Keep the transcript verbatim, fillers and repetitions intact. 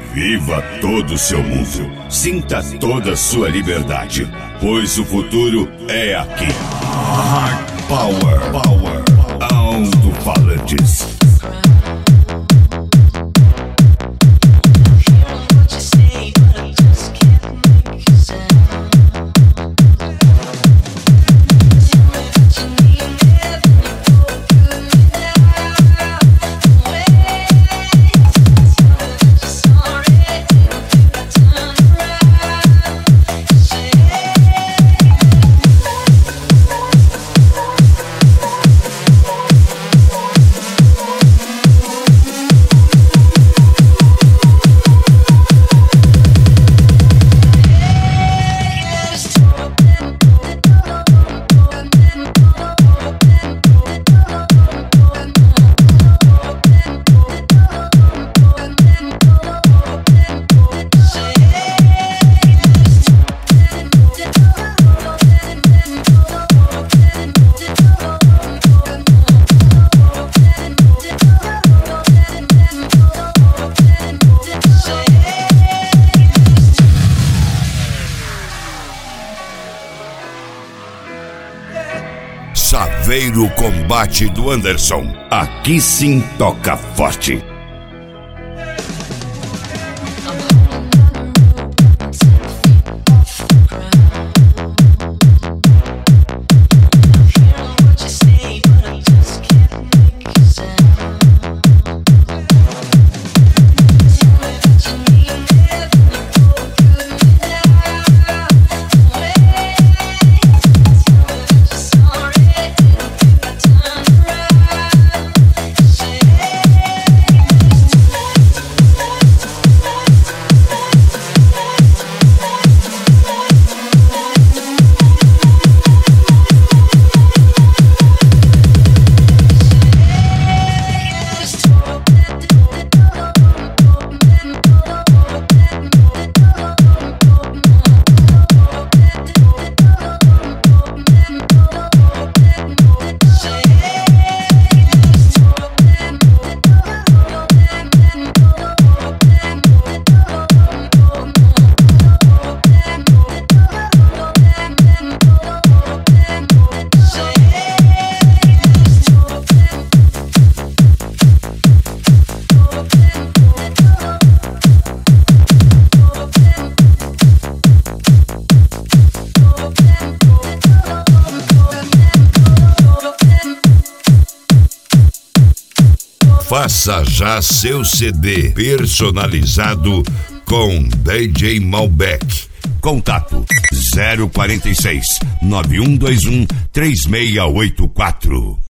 Viva todo o seu mundo. Sinta toda a sua liberdade, pois o futuro é aqui. Hard Power, Power, alto-falantes. Chaveiro Combate do Anderson. Aqui sim toca forte. Faça já seu C D personalizado com D J Malbec. Contato zero quarenta e seis, nove um dois um, três seis oito quatro.